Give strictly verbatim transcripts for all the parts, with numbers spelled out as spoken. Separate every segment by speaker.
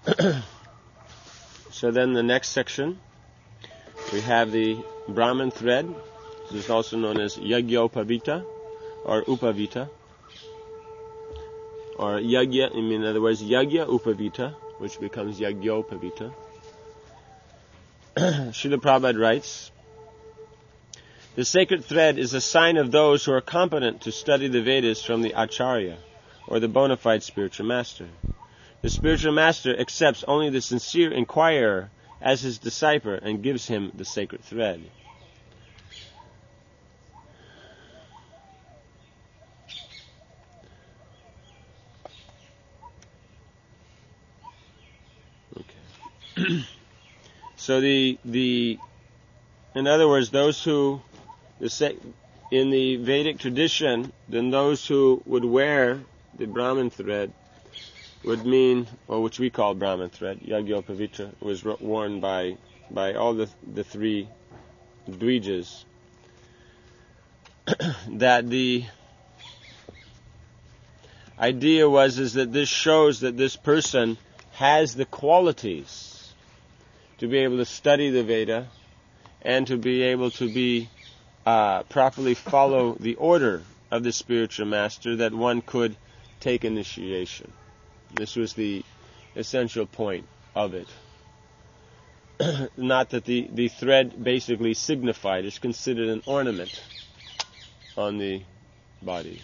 Speaker 1: So then the next section, we have the Brahman thread. This is also known as Yagyopavita or Upavita. Or Yagya, I mean, in other words, Yagya Upavita, which becomes Yagyopavita. Srila Prabhupada writes, the sacred thread is a sign of those who are competent to study the Vedas from the Acharya, or the bona fide spiritual master. The spiritual master accepts only the sincere inquirer as his disciple and gives him the sacred thread. Okay. So the the in other words, those who the in the Vedic tradition, then those who would wear the Brahman thread would mean, or which we call Brahman thread, Yagyopavita, was worn by by all the the three Dvijas. That the idea was is that this shows that this person has the qualities to be able to study the Veda and to be able to be uh, properly follow the order of the spiritual master, that one could take initiation. This was the essential point of it. Not that the, the thread basically signified, it's considered an ornament on the body.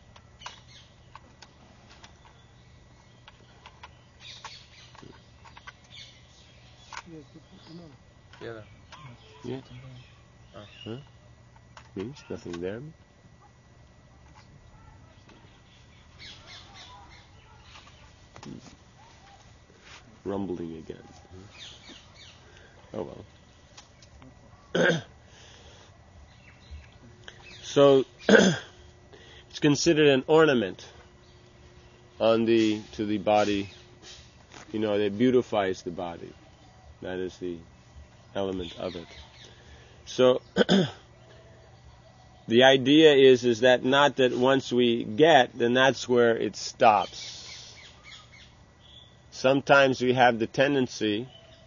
Speaker 2: Yeah.
Speaker 1: Yeah. Huh? Means nothing there. Rumbling again. Oh well. So it's considered an ornament on the to the body. You know, that beautifies the body. That is the element of it. So the idea is is that not that once we get, then that's where it stops. Sometimes we have the tendency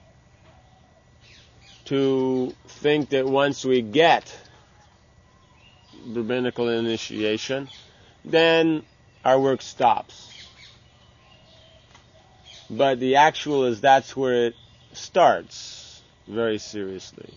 Speaker 1: to think that once we get rabbinical initiation, then our work stops. But the actual is that's where it starts very seriously.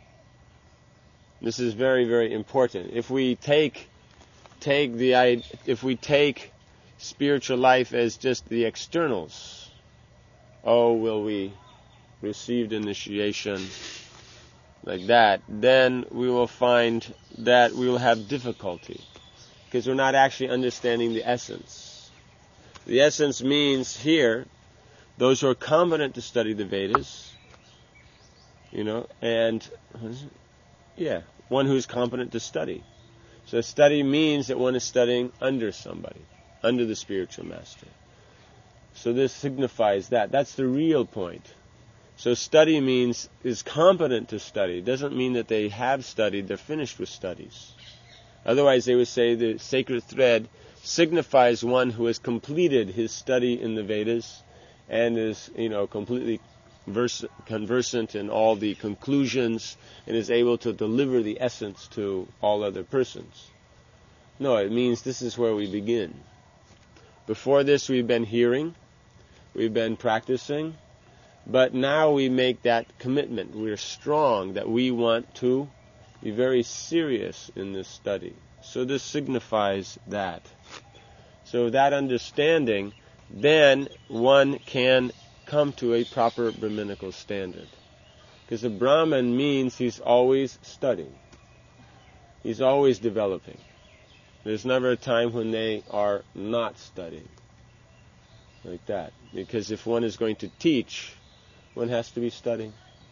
Speaker 1: This is very, very important. If we take take the if we take spiritual life as just the externals, oh, will we receive initiation like that, then we will find that we will have difficulty because we're not actually understanding the essence. The essence means here those who are competent to study the Vedas, you know, and yeah, one who's competent to study. So study means that one is studying under somebody, under the spiritual master. So this signifies that. That's the real point. So study means is competent to study. It doesn't mean that they have studied, they're finished with studies. Otherwise they would say the sacred thread signifies one who has completed his study in the Vedas and is, you know, completely verse, conversant in all the conclusions and is able to deliver the essence to all other persons. No, it means this is where we begin. Before this we've been hearing, we've been practicing, but now we make that commitment. We're strong that we want to be very serious in this study. So this signifies that. So that understanding, then one can come to a proper Brahminical standard. Because a Brahmin means he's always studying. He's always developing. There's never a time when they are not studying. Like that. Because if one is going to teach, one has to be studying.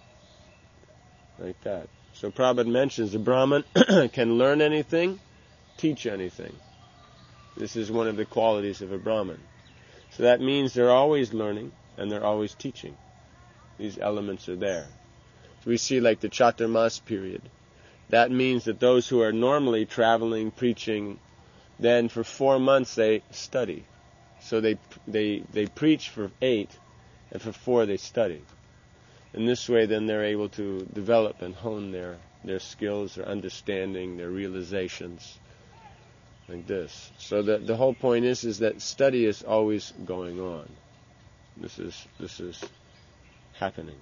Speaker 1: Like that. So Prabhupada mentions the Brahmin can learn anything, teach anything. This is one of the qualities of a Brahmin. So that means they're always learning and they're always teaching. These elements are there. So we see like the Chaturmas period. That means that those who are normally traveling, preaching, then for four months they study. So they they they preach for eight, and for four they study. In this way, then they're able to develop and hone their, their skills, their understanding, their realizations, like this. So the the whole point is is that study is always going on. This is this is happening.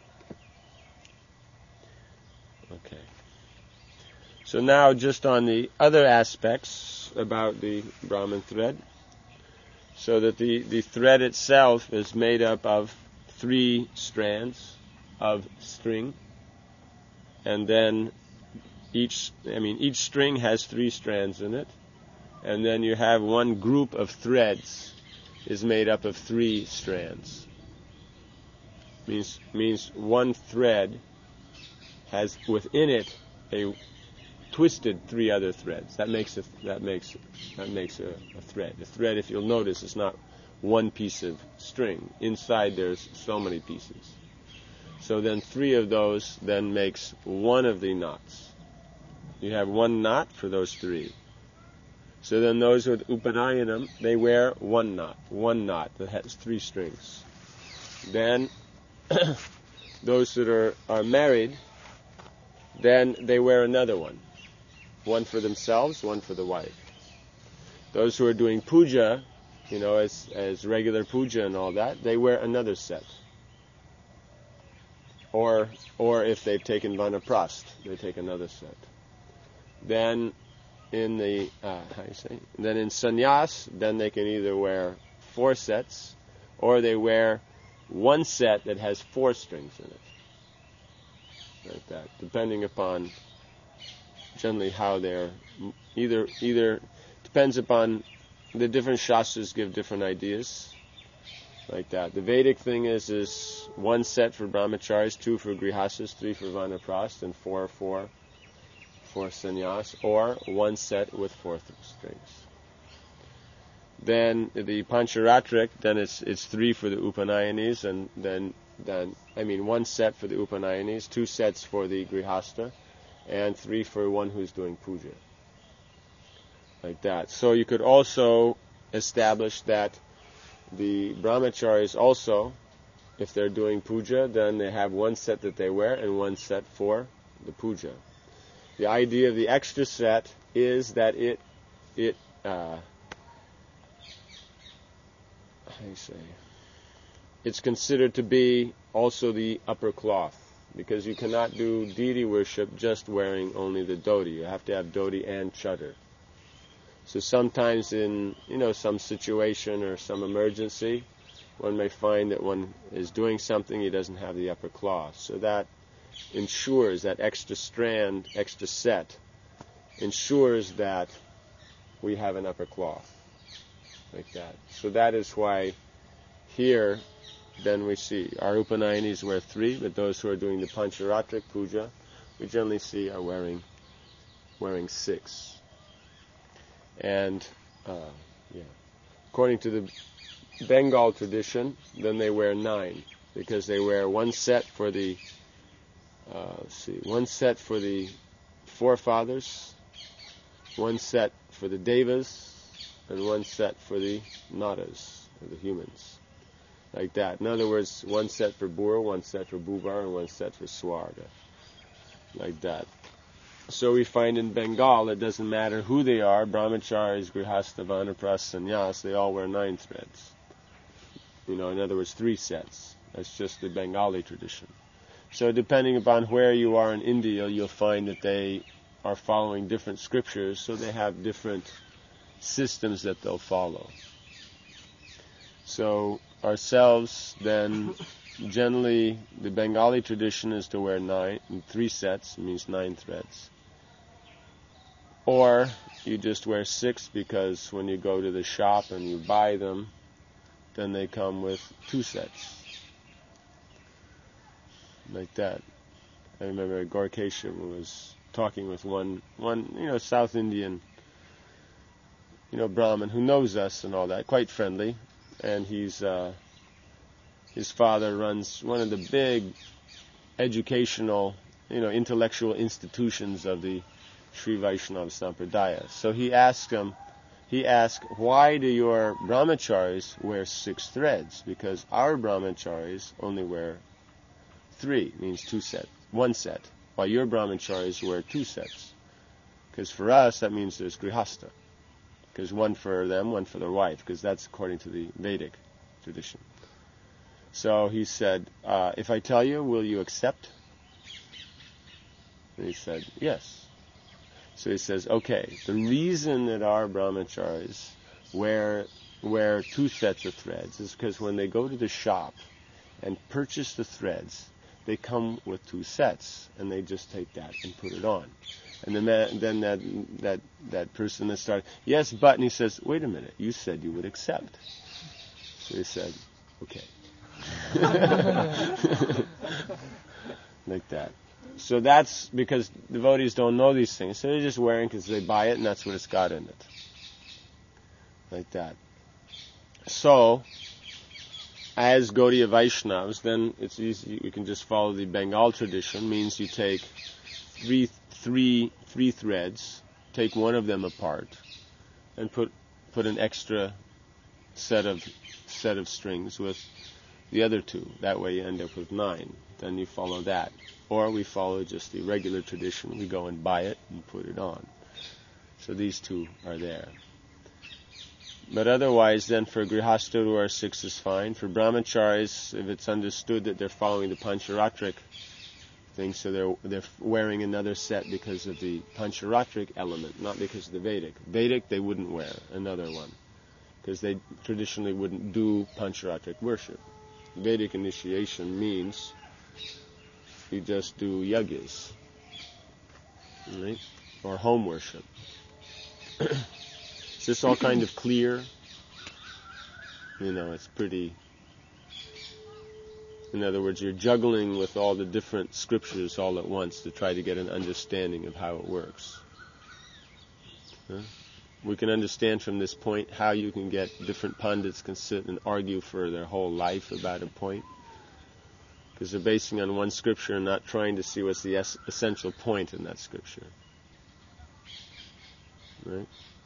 Speaker 1: Okay. So now, just on the other aspects about the Brahman thread, so that the, the thread itself is made up of three strands of string, and then each, I mean, each string has three strands in it, and then you have one group of threads is made up of three strands. Means means one thread has within it a twisted three other threads. That makes a that makes that makes a, a thread. A thread, if you'll notice, is not one piece of string. Inside there's so many pieces. So then three of those then makes one of the knots. You have one knot for those three. So then those with Upanayanam, they wear one knot, one knot that has three strings. Then those that are, are married, then they wear another one. One for themselves, one for the wife. Those who are doing puja, you know, as as regular puja and all that, they wear another set. Or or if they've taken vanaprast, they take another set. Then in the uh, how do you say? Then in sannyas, then they can either wear four sets, or they wear one set that has four strings in it. Like that, depending upon generally how they're either either depends upon the different shastras give different ideas. Like that. The Vedic thing is is one set for brahmacharis, two for grihastas, three for vanaprast, and four for for sannyas, or one set with four th- strings. Then the Pancharatric, then it's it's three for the Upanayanis, and then then I mean one set for the Upanayanis, two sets for the grihasta, and three for one who's doing puja. Like that. So you could also establish that the brahmacharis also, if they're doing puja, then they have one set that they wear and one set for the puja. The idea of the extra set is that it it uh, how do you say? It's considered to be also the upper cloth, because you cannot do deity worship just wearing only the dhoti. You have to have dhoti and chadar. So sometimes in, you know, some situation or some emergency, one may find that one is doing something, he doesn't have the upper cloth. So that ensures, that extra strand, extra set, ensures that we have an upper cloth. Like that. So that is why here, then we see, our Upanayanis wear three, but those who are doing the Pancharatric puja, we generally see are wearing wearing six. And, uh, yeah, according to the Bengal tradition, then they wear nine, because they wear one set for the, uh, let's see, one set for the forefathers, one set for the devas, and one set for the nadas, or the humans. Like that. In other words, one set for Bura, one set for Bubar, and one set for Swarga. Like that. So we find in Bengal, it doesn't matter who they are, brahmacharis, grihasta, vanaprast, sannyas, they all wear nine threads. You know, in other words, three sets. That's just the Bengali tradition. So depending upon where you are in India, you'll find that they are following different scriptures, so they have different systems that they'll follow. So ourselves, then, generally, the Bengali tradition is to wear nine, three sets, means nine threads. Or you just wear six, because when you go to the shop and you buy them, then they come with two sets. Like that. I remember Gorkesha was talking with one, one, you know, South Indian, you know, Brahmin who knows us and all that, quite friendly, and he's, uh, his father runs one of the big educational, you know, intellectual institutions of the Sri Vaishnava Sampradaya. So he asked him, he asked, why do your brahmacharis wear six threads? Because our brahmacharis only wear three, means two sets, one set, while your brahmacharis wear two sets. Because for us, that means there's grihastha. Because one for them, one for their wife, because that's according to the Vedic tradition. So he said, uh, if I tell you, will you accept? And he said, yes. So he says, okay, the reason that our brahmacharis wear wear two sets of threads is because when they go to the shop and purchase the threads, they come with two sets, and they just take that and put it on. And then that, then that that that person that started, yes, but, and he says, wait a minute, you said you would accept. So he said, okay. Like that. So that's because devotees don't know these things. So they're just wearing because they buy it and that's what it's got in it. Like that. So, as Gaudiya Vaishnavas, then it's easy, you can just follow the Bengal tradition. Means you take three, three, three threads, take one of them apart, and put put an extra set of set of strings with the other two. That way you end up with nine. Then you follow that. Or we follow just the regular tradition. We go and buy it and put it on. So these two are there. But otherwise, then for grihastha to wear six is fine. For brahmacharis, if it's understood that they're following the pancharatric thing, so they're they're wearing another set because of the pancharatric element, not because of the Vedic. Vedic, they wouldn't wear another one, because they traditionally wouldn't do pancharatric worship. Vedic initiation means you just do yagyas, right? Or home worship. Is this all kind of clear? You know, it's pretty... In other words, you're juggling with all the different scriptures all at once to try to get an understanding of how it works. Huh? We can understand from this point how you can get different pundits can sit and argue for their whole life about a point, because they're basing on one scripture and not trying to see what's the es- essential point in that scripture. Right?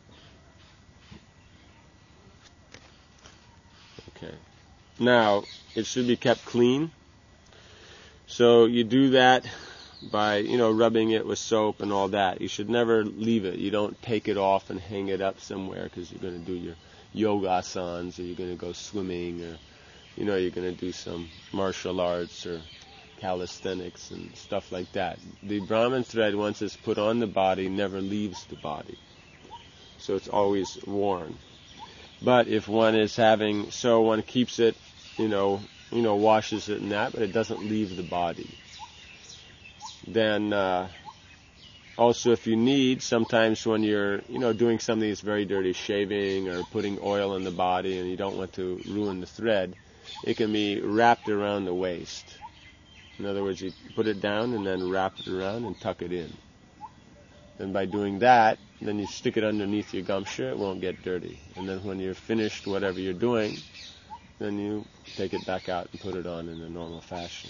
Speaker 1: Okay. Now, it should be kept clean. So you do that by, you know, rubbing it with soap and all that. You should never leave it. You don't take it off and hang it up somewhere because you're going to do your yoga asanas, or you're going to go swimming, or, you know, you're going to do some martial arts or calisthenics and stuff like that. The Brahman thread, once it's put on the body, never leaves the body. So it's always worn. But if one is having, so one keeps it, you know, you know, washes it and that, but it doesn't leave the body. Then, uh, also if you need, sometimes when you're, you know, doing something that's very dirty, shaving or putting oil in the body, and you don't want to ruin the thread, it can be wrapped around the waist. In other words, you put it down and then wrap it around and tuck it in. And by doing that, then you stick it underneath your gamsha, it won't get dirty. And then when you're finished whatever you're doing, then you take it back out and put it on in a normal fashion.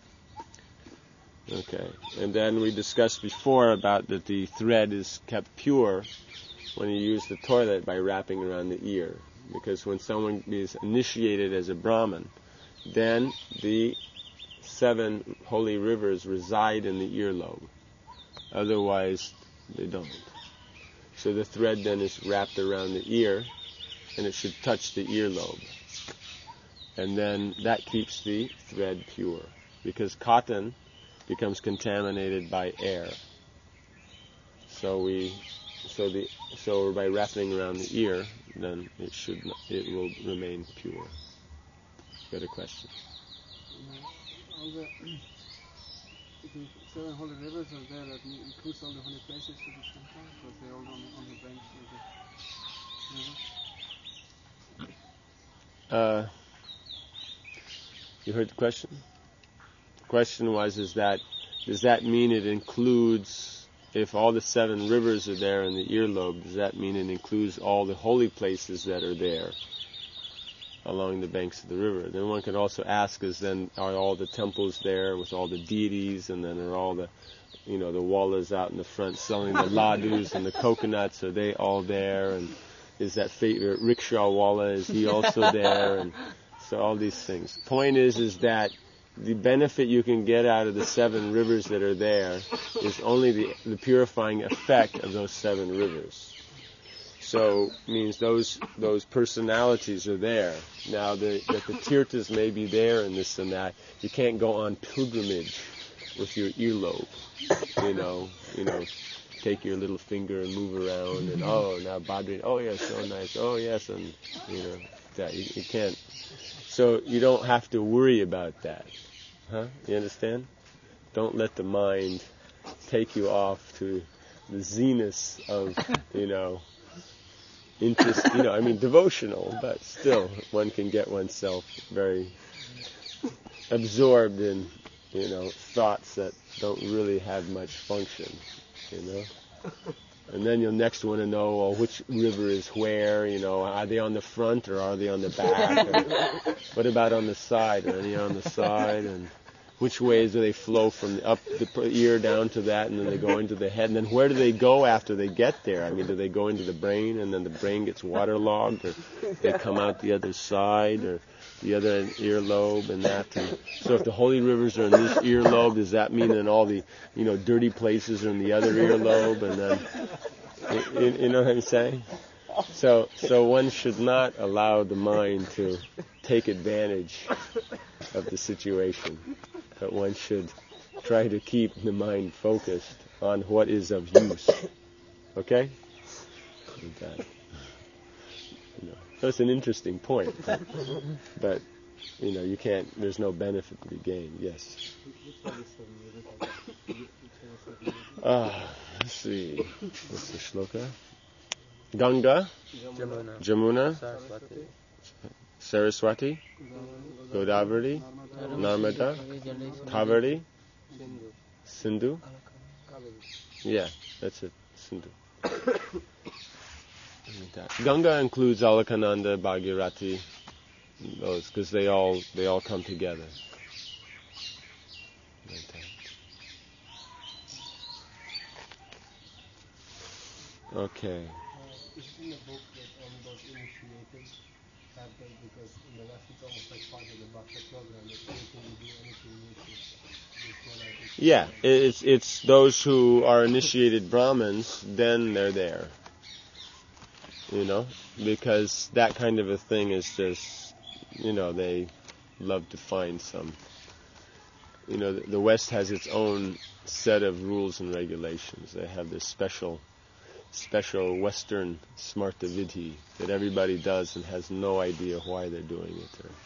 Speaker 1: Okay. And then we discussed before about that the thread is kept pure when you use the toilet by wrapping around the ear. Because when someone is initiated as a Brahmin, then the seven holy rivers reside in the earlobe. Otherwise, they don't. So the thread then is wrapped around the ear, and it should touch the earlobe. And then that keeps the thread pure. Because cotton becomes contaminated by air. So we, so the, so by wrapping around the ear, then it should, it will remain pure. Got a question?
Speaker 2: All the, the seven holy rivers are there, that includes all the holy places to the temple, because they're all on, on the banks of the river.
Speaker 1: Uh, you heard the question? The question was, is that, does that mean it includes, if all the seven rivers are there in the earlobe, does that mean it includes all the holy places that are there along the banks of the river? Then one could also ask, is then, are all the temples there with all the deities, and then are all the, you know, the wallahs out in the front selling the ladus and the coconuts, are they all there? And is that favorite rickshaw walla? Is he also there? And so all these things. Point is, is that the benefit you can get out of the seven rivers that are there is only the, the purifying effect of those seven rivers. So means those those personalities are there. Now the, that the tirthas may be there and this and that. You can't go on pilgrimage with your earlobe. You know, you know, take your little finger and move around and oh now Badri, oh yes, so nice, oh yes, and you know that you, you can't. So you don't have to worry about that, huh? You understand? Don't let the mind take you off to the zenith of you know. interest, you know, I mean devotional, but still one can get oneself very absorbed in, you know, thoughts that don't really have much function, you know. And then you'll next want to know, well, which river is where, you know, are they on the front or are they on the back? Or what about on the side? Are any on the side? And which ways do they flow from up the ear down to that, and then they go into the head? And then where do they go after they get there? I mean, do they go into the brain, and then the brain gets waterlogged, or they come out the other side, or the other earlobe, and that? And so if the holy rivers are in this earlobe, does that mean that all the, you know, dirty places are in the other earlobe? And then, you, you know what I'm saying? So, so one should not allow the mind to take advantage of the situation. But one should try to keep the mind focused on what is of use. Okay? Like that. You know, that's an interesting point. But, but, you know, you can't, there's no benefit to be gained. Yes? Ah, let's see. What's the shloka? Ganga? Jamuna. Jamuna? Saraswati. Saraswati, Godavari, Narmada, Kaveri, Sindhu. Yeah, that's it, Sindhu. Ganga includes Alaknanda, Bhagirathi, those, because they all they all come together. Okay.
Speaker 2: In the book that only those initiated have them, because in the West it's almost like part of the Bhakti program. If anything you do, anything you do.
Speaker 1: Yeah, it's it's those who are initiated Brahmins, then they're there. You know, because that kind of a thing is just, you know, they love to find some. You know, the, the West has its own set of rules and regulations. They have this special. special Western smarta vidhi that everybody does and has no idea why they're doing it. Or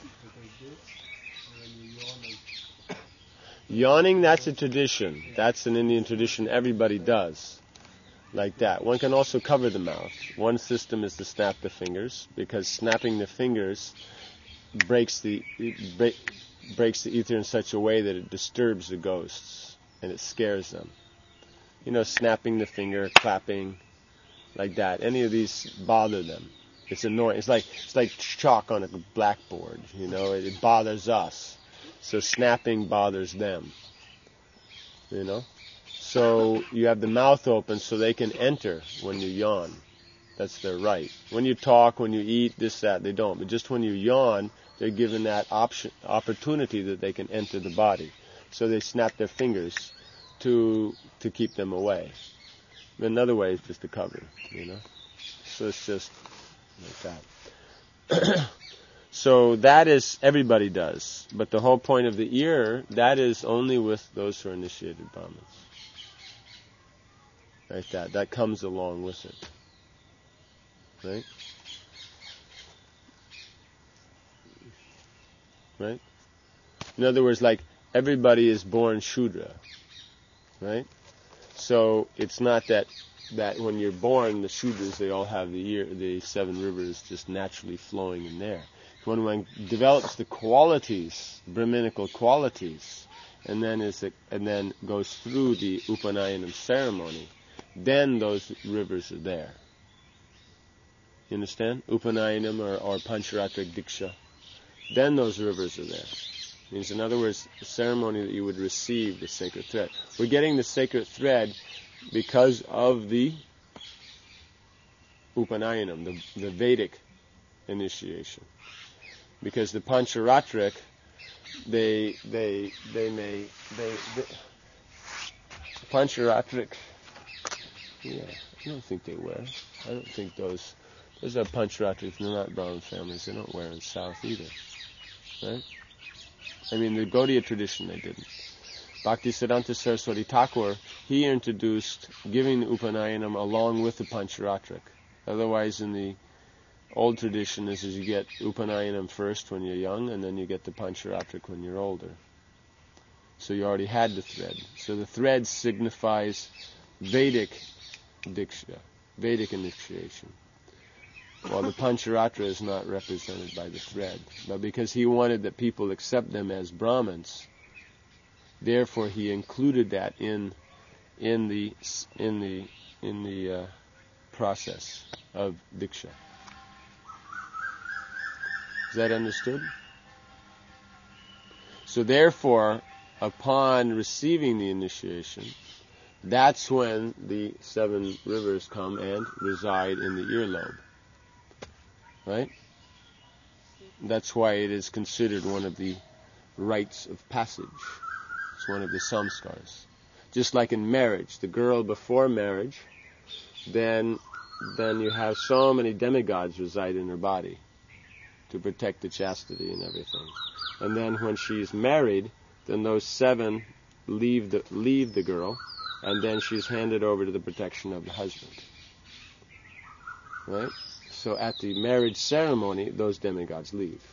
Speaker 1: yawning, that's a tradition. That's an Indian tradition everybody does. Like that. One can also cover the mouth. One system is to snap the fingers, because snapping the fingers breaks the break, breaks the ether in such a way that it disturbs the ghosts and it scares them. You know, snapping the finger, clapping, like that. Any of these bother them. It's annoying. It's like it's like chalk on a blackboard. You know, it, it bothers us. So snapping bothers them. You know, so you have the mouth open so they can enter when you yawn. That's their right. When you talk, when you eat, this, that, they don't. But just when you yawn, they're given that option, opportunity that they can enter the body. So they snap their fingers to to keep them away. Another way is just to cover, you know. So it's just like that. So that is, everybody does. But the whole point of the ear, that is only with those who are initiated Brahmins. Like that. That comes along with it. Right? Right? In other words, like, everybody is born Shudra. Right? So it's not that that when you're born, the Shudras, they all have the ear, the seven rivers just naturally flowing in there. When one develops the qualities, Brahminical qualities, and then is it, and then goes through the Upanayanam ceremony, then those rivers are there. You understand? Upanayanam or, or Pancharatrik Diksha. Then those rivers are there. Means, in other words, the ceremony that you would receive the sacred thread. We're getting the sacred thread because of the Upanayanam, the, the Vedic initiation. Because the Pancharatric, they, they, they may, they, they Pancharatric, yeah, I don't think they wear. I don't think those, those are Pancharatrics, they're not Brahmin families, they don't wear in the South either, right? I mean, the Gaudiya tradition, they didn't. Bhaktisiddhanta Saraswati Thakur, he introduced giving the Upanayanam along with the Pancharatric. Otherwise, in the old tradition, is, is you get Upanayanam first when you're young, and then you get the Pancharatric when you're older. So you already had the thread. So the thread signifies Vedic Diksha, Vedic initiation. While the Pancharatra is not represented by the thread. But because he wanted that people accept them as Brahmins, therefore he included that in in the in the in the uh, process of Diksha. Is that understood? So therefore, upon receiving the initiation, that's when the seven rivers come and reside in the earlobe. Right? That's why it is considered one of the rites of passage. It's one of the samskars. Just like in marriage, the girl before marriage, then then you have so many demigods reside in her body to protect the chastity and everything. And then when she's married, then those seven leave the leave the girl, and then she's handed over to the protection of the husband. Right? So at the marriage ceremony, those demigods leave.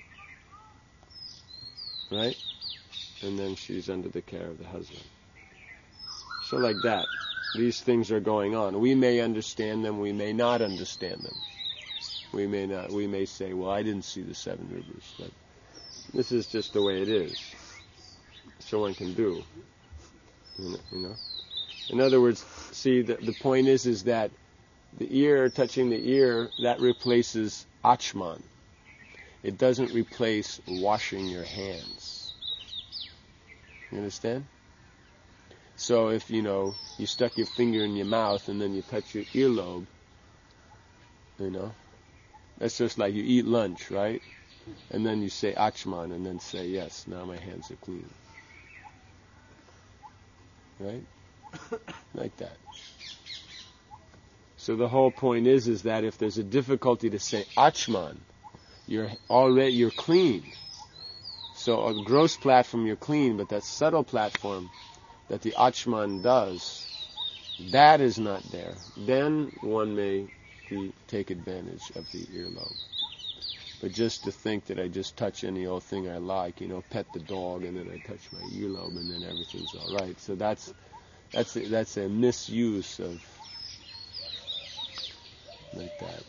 Speaker 1: Right? And then she's under the care of the husband. So like that. These things are going on. We may understand them, we may not understand them. We may not, we may say, well, I didn't see the seven rivers, but this is just the way it is. So one can do. You know? In other words, see, the, the point is, is that the ear, touching the ear, that replaces achman. It doesn't replace washing your hands. You understand? So if, you know, you stuck your finger in your mouth and then you touch your earlobe, you know, that's just like you eat lunch, right? And then you say achman and then say, yes, now my hands are clean. Right? Like that. So the whole point is, is that if there's a difficulty to say achman, you're already, you're clean. So a gross platform, you're clean, but that subtle platform that the achman does, that is not there. Then one may be, take advantage of the earlobe. But just to think that I just touch any old thing I like, you know, pet the dog and then I touch my earlobe and then everything's all right. So that's that's a, that's a misuse of like that.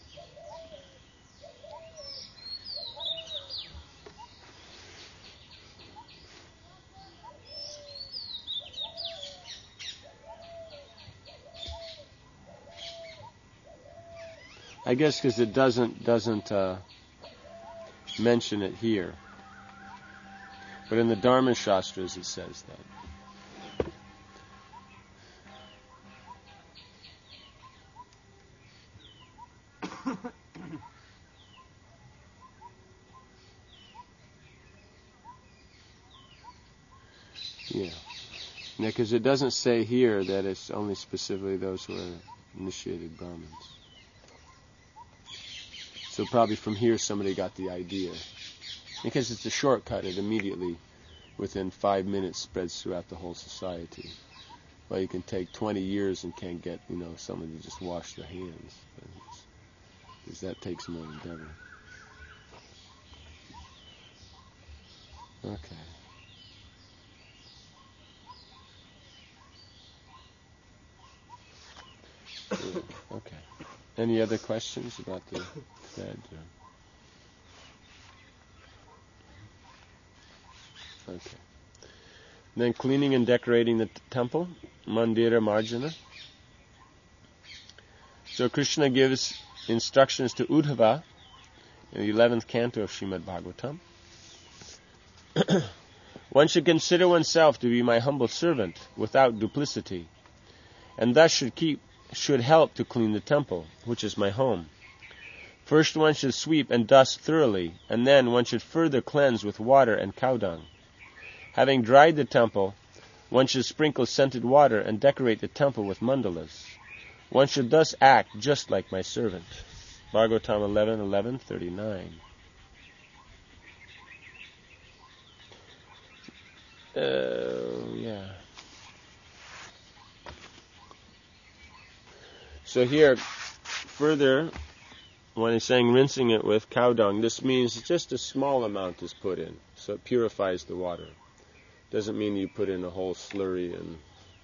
Speaker 1: I guess because it doesn't doesn't uh, mention it here, but in the Dharma Shastras it says that. Yeah, because it doesn't say here that it's only specifically those who are initiated Brahmins. So probably from here somebody got the idea. Because it's a shortcut, it immediately, within five minutes, spreads throughout the whole society. Well, you can take twenty years and can't get, you know, someone to just wash their hands. Because that takes more endeavor. Okay. Yeah, okay. Any other questions about the thread? Okay. Then cleaning and decorating the t- temple, Mandira Marjana. So Krishna gives instructions to Uddhava in the eleventh canto of Srimad Bhagavatam. One should consider oneself to be my humble servant without duplicity, and thus should keep should help to clean the temple, which is my home. First one should sweep and dust thoroughly, and then one should further cleanse with water and cow dung. Having dried the temple, one should sprinkle scented water and decorate the temple with mandalas. One should thus act just like my servant. Bhagavatam eleven eleven thirty-nine. Uh, yeah. So here, further, when he's saying rinsing it with cow dung, this means just a small amount is put in, so it purifies the water. Doesn't mean you put in a whole slurry and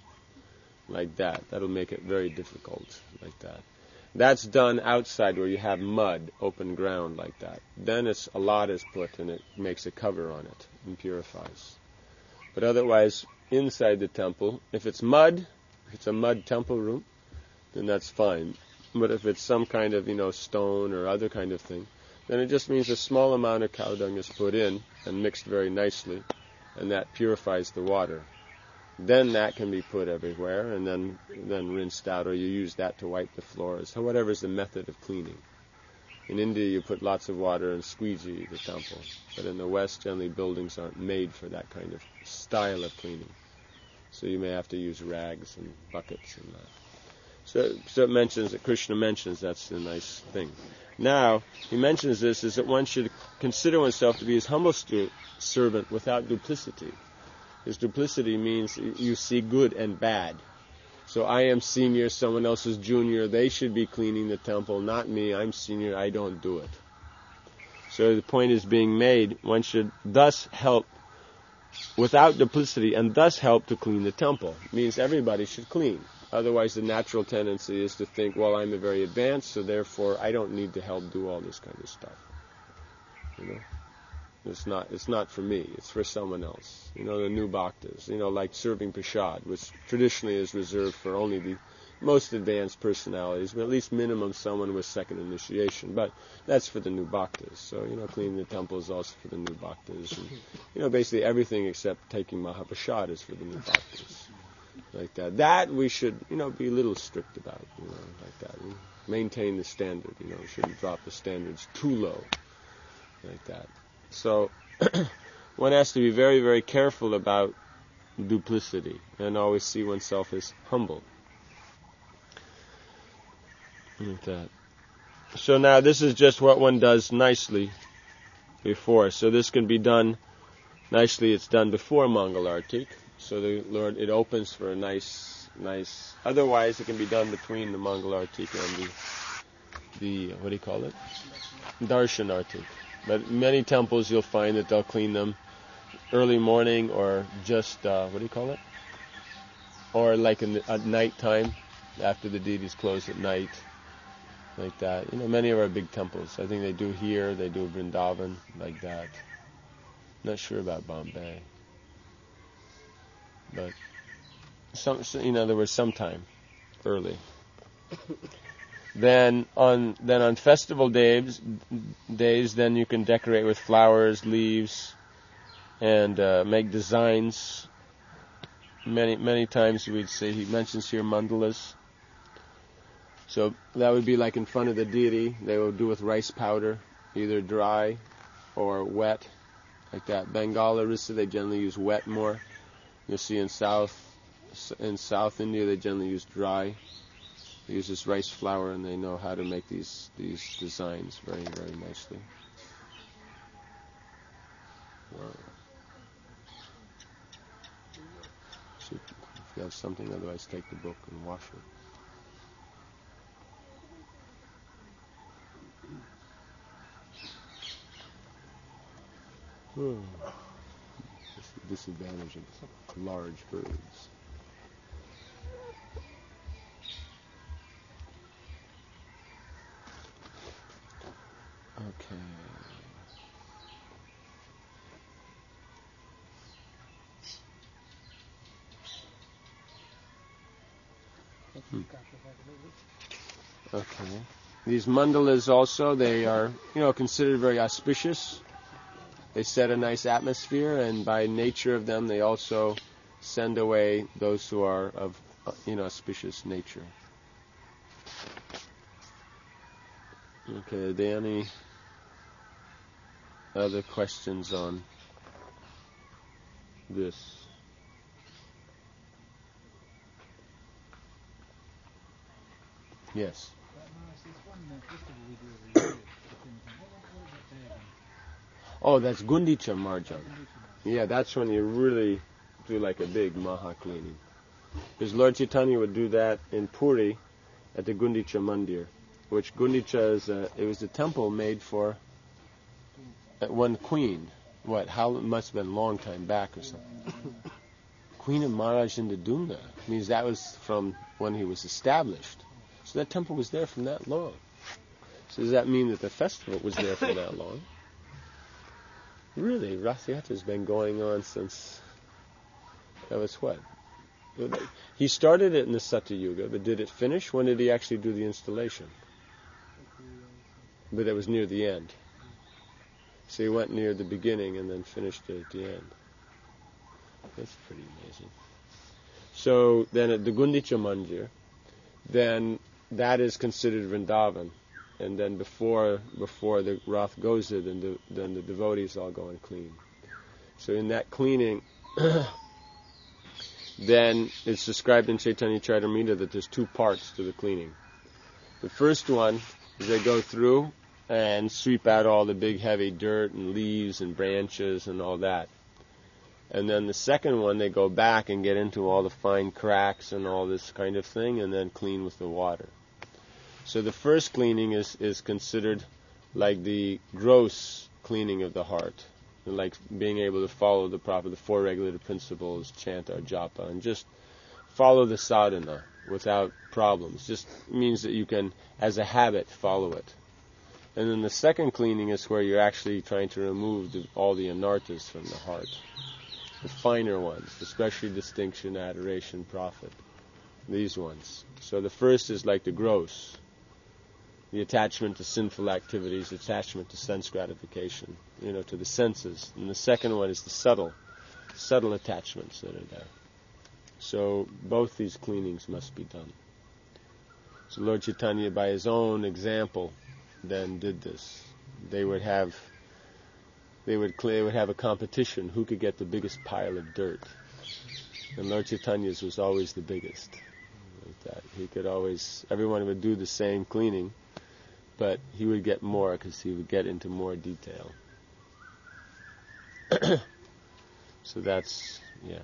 Speaker 1: like that. That'll make it very difficult like that. That's done outside where you have mud, open ground like that. Then it's a lot is put and it makes a cover on it and purifies. But otherwise, inside the temple, if it's mud, if it's a mud temple room, then that's fine. But if it's some kind of, you know, stone or other kind of thing, then it just means a small amount of cow dung is put in and mixed very nicely, and that purifies the water. Then that can be put everywhere and then then rinsed out, or you use that to wipe the floors, or whatever is the method of cleaning. In India, you put lots of water and squeegee the temple, but in the West, generally buildings aren't made for that kind of style of cleaning. So you may have to use rags and buckets and that. So, so it mentions that Krishna mentions that's the nice thing. Now, he mentions this is that one should consider oneself to be his humble stu- servant without duplicity. His duplicity means you see good and bad. So I am senior, someone else is junior, they should be cleaning the temple, not me, I'm senior, I don't do it. So the point is being made, one should thus help without duplicity and thus help to clean the temple. It means everybody should clean. Otherwise, the natural tendency is to think, well, I'm a very advanced, so therefore I don't need to help do all this kind of stuff. You know, it's not it's not for me. It's for someone else. You know, the new bhaktas. You know, like serving prasad, which traditionally is reserved for only the most advanced personalities, but at least minimum someone with second initiation. But that's for the new bhaktas. So, you know, cleaning the temple is also for the new bhaktas. And, you know, basically everything except taking mahaprasad is for the new bhaktas. Like that. That we should, you know, be a little strict about, you know, like that. We maintain the standard, you know, we shouldn't drop the standards too low, like that. So, one has to be very, very careful about duplicity and always see oneself as humble. Like that. So now this is just what one does nicely before. So this can be done nicely, it's done before Mangal Artik. So the Lord, it opens for a nice, nice. Otherwise, it can be done between the Mangal Artik and the, the what do you call it, Darshan Artik. But many temples you'll find that they'll clean them early morning or just uh, what do you call it, or like in the, at night time after the deities close at night, like that. You know, many of our big temples. I think they do here. They do Vrindavan like that. Not sure about Bombay. But some, in other words, sometime early. Then on then on festival days, days, then you can decorate with flowers, leaves, and uh, make designs. Many many times we'd say he mentions here mandalas. So that would be like in front of the deity. They would do with rice powder, either dry or wet, like that. Bengal Orissa, they generally use wet more. You'll see in South in South India they generally use dry. They use this rice flour and they know how to make these these designs very, very nicely. Wow. So if you have something, otherwise take the book and wash it. Oh. That's the disadvantage of large birds. Okay. Hmm. Okay. These mandalas also, they are, you know, considered very auspicious. They set a nice atmosphere, and by nature of them, they also send away those who are of inauspicious nature. Okay, are there any other questions on this? Yes. Oh, that's Gundicha Marjan. Yeah, that's when you really do like a big Maha cleaning. Because Lord Chaitanya would do that in Puri at the Gundicha Mandir, which Gundicha is a, it was a temple made for one queen. What? How it must have been a long time back or something. Queen of Maharaj Indadunga means that was from when he was established. So that temple was there from that long. So does that mean that the festival was there for that long? Really, Rath has been going on since, that was what? He started it in the Satyuga, but did it finish? When did he actually do the installation? But it was near the end. So he went near the beginning and then finished it at the end. That's pretty amazing. So then at the Gundicha Mandir, then that is considered Vrindavan. And then before before the Rath goes there, then the, then the devotees all go and clean. So in that cleaning, then it's described in Chaitanya Charitamrita that there's two parts to the cleaning. The first one is they go through and sweep out all the big heavy dirt and leaves and branches and all that. And then the second one, they go back and get into all the fine cracks and all this kind of thing and then clean with the water. So the first cleaning is, is considered like the gross cleaning of the heart, like being able to follow the proper, the four regulative principles, chant our japa, and just follow the sadhana without problems. Just means that you can, as a habit, follow it. And then the second cleaning is where you're actually trying to remove the, all the anarthas from the heart, the finer ones, especially distinction, adoration, profit, these ones. So the first is like the gross, the attachment to sinful activities, attachment to sense gratification, you know, to the senses. And the second one is the subtle, subtle attachments that are there. So both these cleanings must be done. So Lord Chaitanya, by his own example, then did this. They would have, they would, they would have a competition who could get the biggest pile of dirt. And Lord Chaitanya's was always the biggest. Like that, he could always, everyone would do the same cleaning, but he would get more because he would get into more detail. So that's, yeah.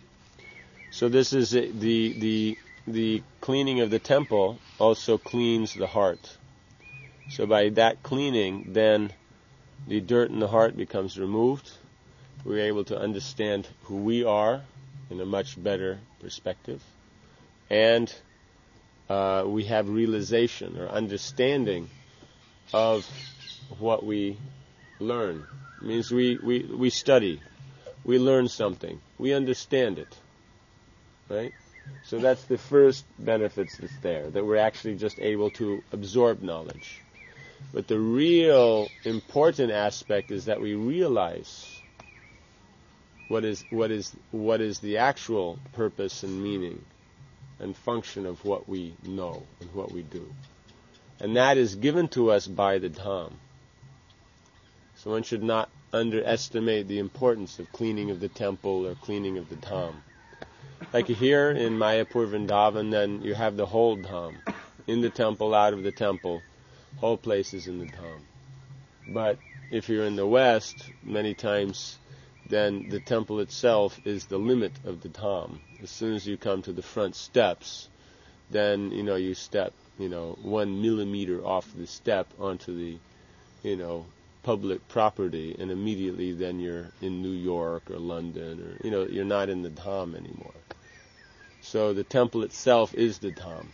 Speaker 1: So this is a, the the the cleaning of the temple also cleans the heart. So by that cleaning, then the dirt in the heart becomes removed. We're able to understand who we are in a much better perspective, and uh, we have realization or understanding of what we learn. It means we, we, we study, we learn something, we understand it, right? So that's the first benefits that's there, that we're actually just able to absorb knowledge. But the real important aspect is that we realize what is what is what is the actual purpose and meaning and function of what we know and what we do. And that is given to us by the Dham. So one should not underestimate the importance of cleaning of the temple or cleaning of the Dham. Like here in Mayapur Vrindavan, then you have the whole Dham. In the temple, out of the temple, whole place is in the Dham. But if you're in the West, many times, then the temple itself is the limit of the Dham. As soon as you come to the front steps, then, you know, you step, you know, one millimeter off the step onto the, you know, public property, and immediately then you're in New York or London, or, you know, you're not in the Dham anymore. So the temple itself is the Dham.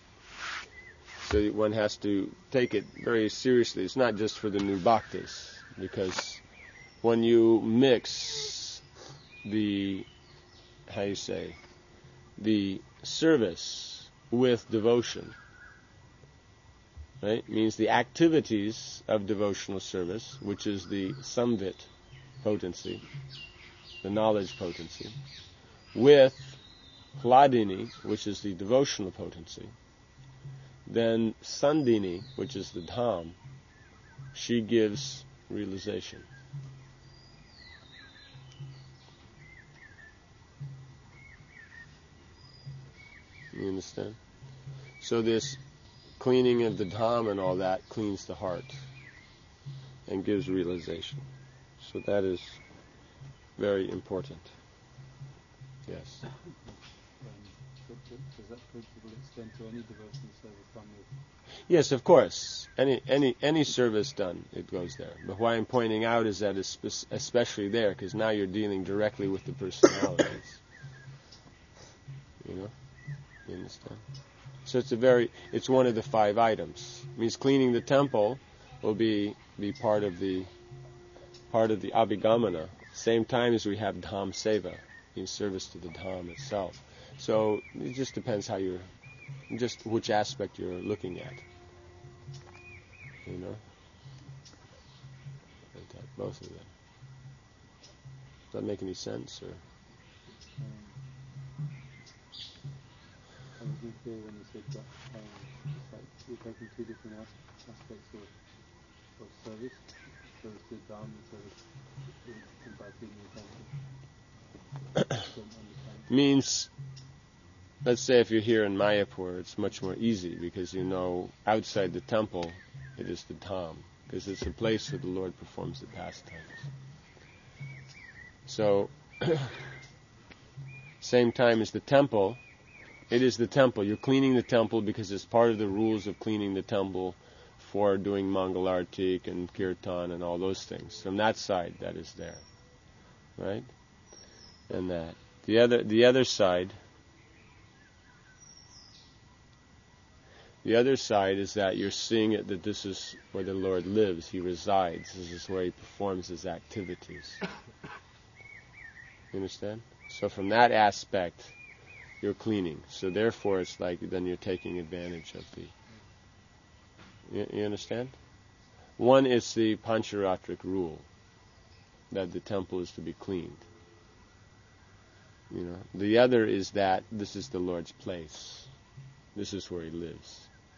Speaker 1: So one has to take it very seriously. It's not just for the new bhaktas, because when you mix the, how you say, the service with devotion, right, means the activities of devotional service, which is the samvit potency, the knowledge potency, with hladini, which is the devotional potency, then sandini, which is the dham, she gives realization. You understand? So this cleaning of the dham and all that cleans the heart and gives realization. So that is very important. Yes.
Speaker 3: Um, but does that principle extend to any devotional service done with?
Speaker 1: Yes, of course. Any any any service done, it goes there. But what I'm pointing out is that it's spe- especially there, because now you're dealing directly with the personalities. You know, you understand? So it's a very it's one of the five items. It means cleaning the temple will be be part of the part of the abhigamana. Same time as we have dham seva, in service to the dham itself. So it just depends how you're, just which aspect you're looking at. You know, like that, both of them. Does that make any sense? Or
Speaker 3: Um, I wasn't clear when you said that um, it's like you're taking two different as- aspects of, of service, service to the Dharma and service in, in by cleaning the temple. I don't understand.
Speaker 1: means, let's say if you're here in Mayapur, it's much more easy because you know outside the temple it is the dham, because it's a place where the Lord performs the pastimes. So, same time as the temple, it is the temple. You're cleaning the temple because it's part of the rules of cleaning the temple for doing Mangalartik and Kirtan and all those things. From that side, that is there, right? And that the other the other side, the other side is that you're seeing it that this is where the Lord lives. He resides. This is where He performs His activities. You understand? So from that aspect, you're cleaning. So therefore, it's like then you're taking advantage of the. You, you understand? One is the Pancharatric rule that the temple is to be cleaned. You know. The other is that this is the Lord's place. This is where He lives.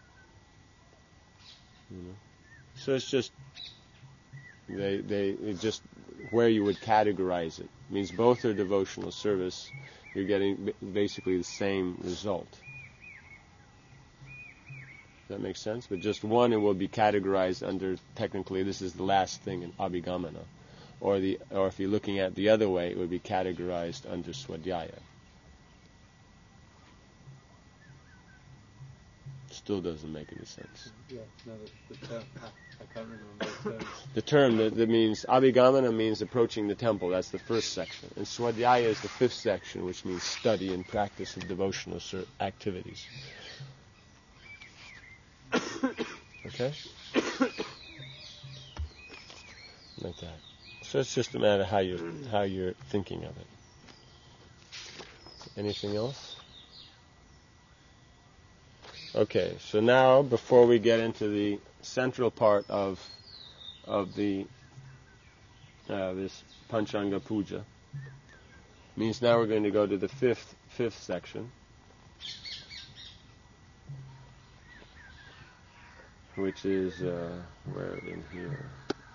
Speaker 1: You know. So it's just they they it just where you would categorize it. It means both are devotional service. You're getting basically the same result. Does that make sense? But just one, it will be categorized under, technically, this is the last thing in Abhigamana. Or the, or if you're looking at the other way, it would be categorized under Swadhyaya. Still doesn't make any sense.
Speaker 3: Yeah, no, the, the term, I, I can't remember the term.
Speaker 1: The term that, that means, Abhigamana means approaching the temple. That's the first section. And Swadhyaya is the fifth section, which means study and practice of devotional ser- activities. Okay? Like that. So it's just a matter of how you're, how you're thinking of it. Anything else? Okay, so now before we get into the central part of of the uh, this Panchanga Puja, means now we're going to go to the fifth fifth section, which is uh, where in here.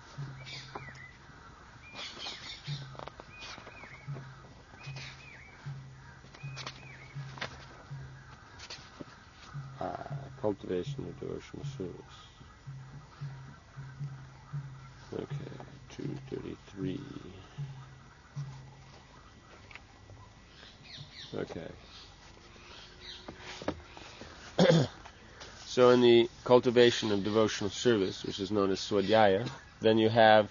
Speaker 1: Ah, cultivation of devotional service. Okay, two thirty-three. Okay. So in the cultivation of devotional service, which is known as Swadhyaya, then you have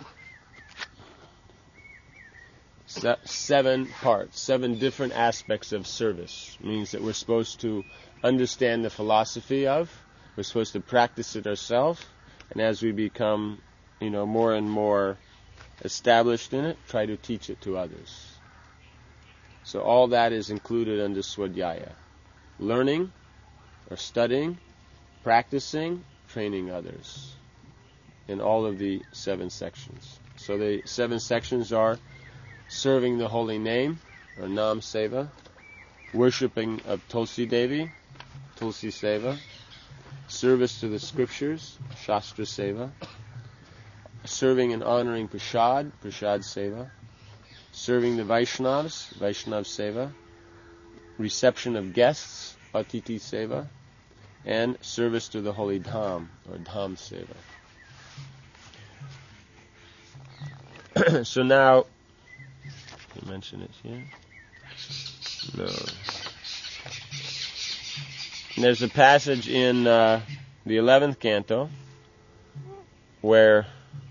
Speaker 1: se- seven parts, seven different aspects of service. It means that we're supposed to understand the philosophy of, we're supposed to practice it ourselves, and as we become, you know, more and more established in it, try to teach it to others. So all that is included under Swadhyaya. Learning or studying, practicing, training others in all of the seven sections. So the seven sections are serving the holy name, or Nam Seva, worshipping of Tulsi Devi, Tulsi Seva, service to the scriptures, Shastra Seva, serving and honoring Prasad, Prasad Seva, serving the Vaishnavas, Vaishnav Seva, reception of guests, Atiti Seva, and service to the Holy Dham, or Dham Seva. So now, did I mention it here? No. And there's a passage in uh, the eleventh canto where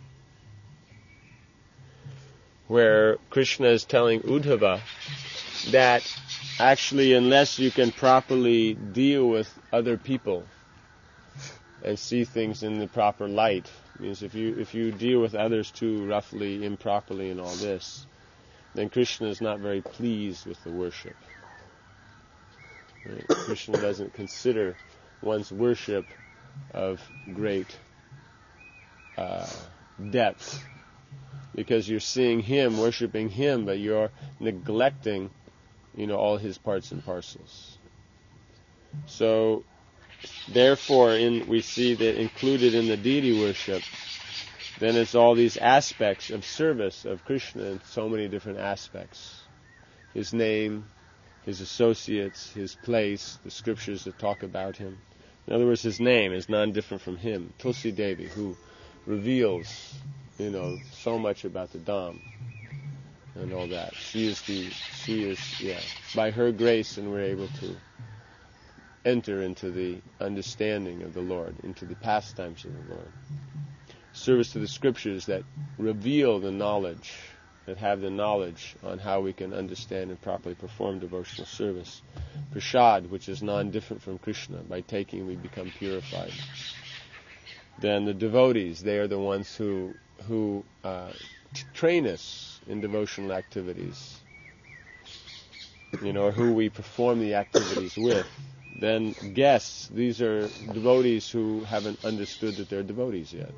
Speaker 1: where Krishna is telling Uddhava that actually unless you can properly deal with other people and see things in the proper light, means if you if you deal with others too roughly, improperly and all this, then Krishna is not very pleased with the worship. Right? Krishna doesn't consider one's worship of great uh, depth, because you're seeing Him, worshiping Him, but you're neglecting, you know, all His parts and parcels. So, therefore, in we see that included in the deity worship, then it's all these aspects of service of Krishna in so many different aspects. His name, His associates, His place, the scriptures that talk about Him. In other words, His name is none different from Him, Tulsi Devi, who reveals, you know, so much about the Dham and all that. She is the, she is, yeah, by her grace, and we're able to enter into the understanding of the Lord, into the pastimes of the Lord. Service to the scriptures that reveal the knowledge, that have the knowledge on how we can understand and properly perform devotional service. Prasad, which is non-different from Krishna. By taking, we become purified. Then the devotees, they are the ones who who uh, t- train us in devotional activities, you know, or who we perform the activities with. Then guests, these are devotees who haven't understood that they're devotees yet.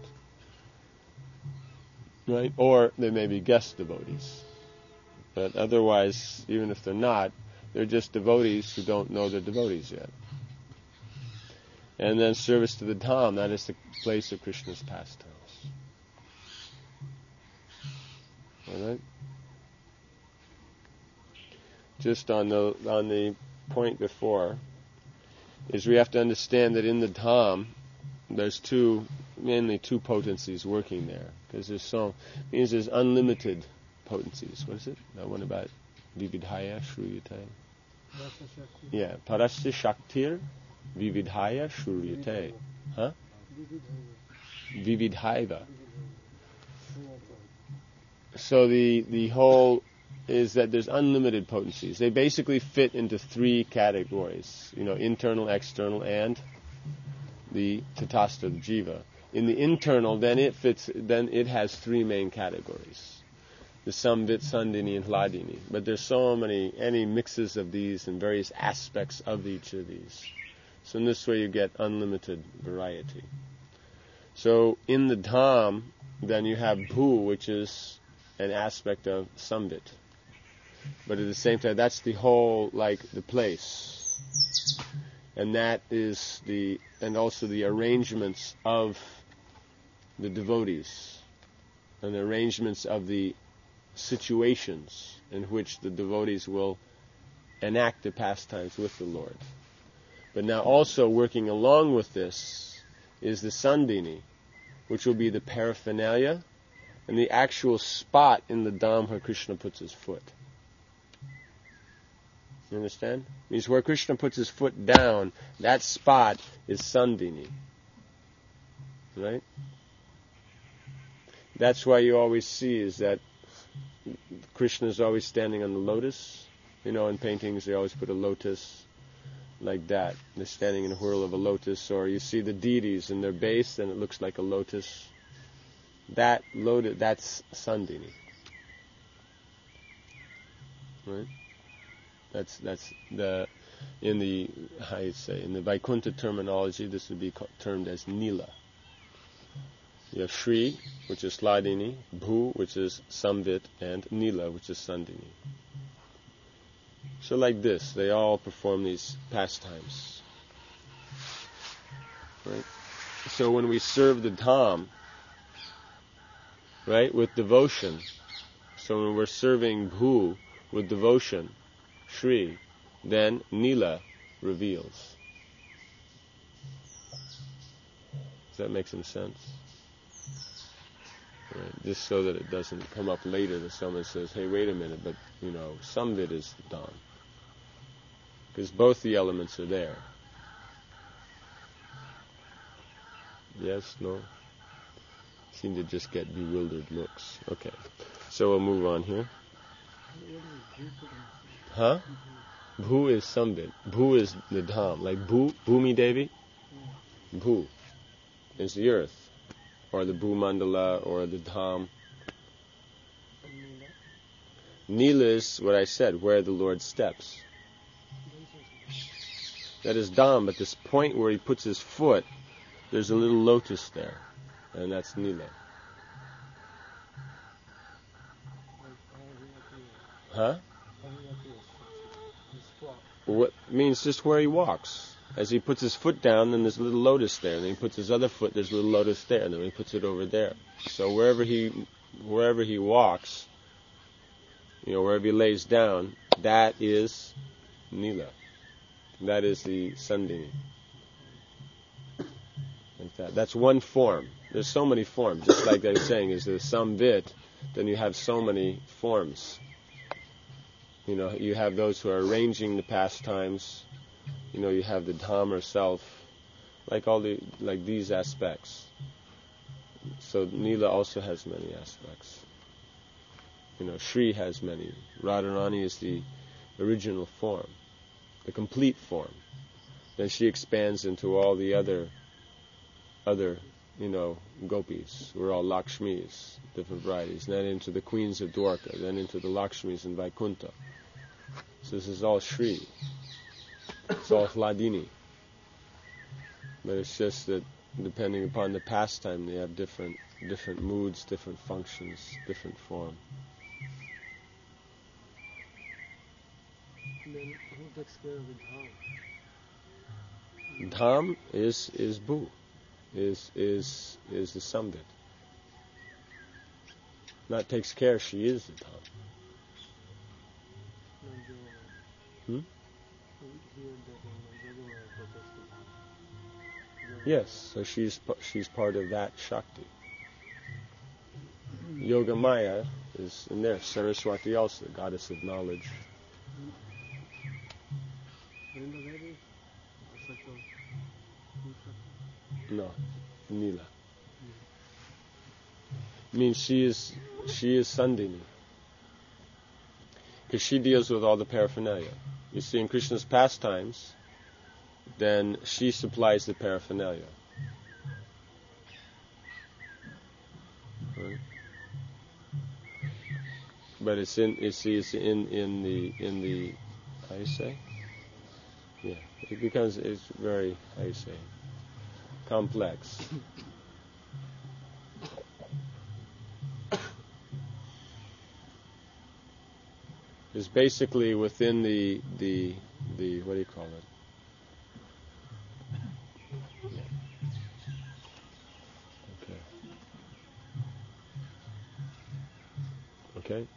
Speaker 1: Right? Or they may be guest devotees. But otherwise, even if they're not, they're just devotees who don't know they're devotees yet. And then service to the Dham, that is the place of Krishna's pastimes. Alright? Just on the on the point before, is we have to understand that in the Dham, there's two, mainly two potencies working there. Because there's so, means there's unlimited potencies. What is it? That one about Vividhaya Shruyate? Yeah, Parasya Shaktir Vividhaya Shruyate. Huh? Vividhaiva. So the, the whole is that there's unlimited potencies. They basically fit into three categories. You know, internal, external, and the Tatastha, the Jiva. In the internal, then it fits. Then it has three main categories: the Samvit, Sandini, and Hladini. But there's so many, any mixes of these and various aspects of each of these. So in this way, you get unlimited variety. So in the Dham, then you have Bhu, which is an aspect of Samvit. But at the same time, that's the whole, like the place, and that is the, and also the arrangements of the devotees, and the arrangements of the situations in which the devotees will enact the pastimes with the Lord. But now also working along with this is the Sandini, which will be the paraphernalia and the actual spot in the Dham where Krishna puts his foot. You understand? It means where Krishna puts his foot down, that spot is Sandini. Right? That's why you always see is that Krishna is always standing on the lotus. You know, in paintings they always put a lotus like that. They're standing in a whirl of a lotus. Or you see the deities in their base and it looks like a lotus. That lotus, that's Sandini. Right? That's that's the in the how you say in the Vaikuntha terminology, this would be called, termed as Nila. You have Shri, which is Hladini, Bhu, which is Samvit, and Nila, which is Sandini. So like this, they all perform these pastimes. Right? So when we serve the Dham, right, with devotion. So when we're serving Bhu with devotion, Shri, then Nila reveals. Does that make some sense? Right, just so that it doesn't come up later that someone says, hey, wait a minute, but, you know, Samvid is Dham. Because both the elements are there. Yes, no? Seem to just get bewildered looks. Okay, so we'll move on here. Huh? Bhu is Samvid. Bhu is the Dham. Like Bhu, Bhumi Devi? Bhu is the earth, or the Bhu Mandala, or the Dham. Nila is what I said, where the Lord steps. That is Dham, but this point where he puts his foot, there's a little lotus there, and that's Nila. Huh? What means just where he walks. As he puts his foot down, then there's a little lotus there, and then he puts his other foot, there's a little lotus there, and then he puts it over there. So wherever he, wherever he walks, you know, wherever he lays down, that is Nila. That is the Sandini. Like that. That's one form. There's so many forms. Just like I was saying, is there's Samvid, then you have so many forms. You know, you have those who are arranging the pastimes. You know, you have the Dham herself, like all the like these aspects. So Nila also has many aspects. You know, Shri has many. Radharani is the original form, the complete form. Then she expands into all the other, other, you know, gopis. We're all Lakshmis, different varieties. Then into the queens of Dwarka. Then into the Lakshmis in Vaikuntha. So this is all Shri. It's all Hladini. But it's just that depending upon the pastime, they have different different moods, different functions, different form.
Speaker 2: And then who takes care of the Dham?
Speaker 1: Dham is is Bhu, is is is the Samvid. Not takes care, she is the Dham. Hmm? Yes, so she's she's part of that Shakti. Yoga Maya is in there. Saraswati also, the goddess of knowledge. No, Nila. Means she is she is Sandini. Because she deals with all the paraphernalia. You see, in Krishna's pastimes, then she supplies the paraphernalia. Right? But it's in you see it's in, in the in the how you say? Yeah. It becomes it's very how you say complex. It's basically within the the the what do you call it? Okay. Okay.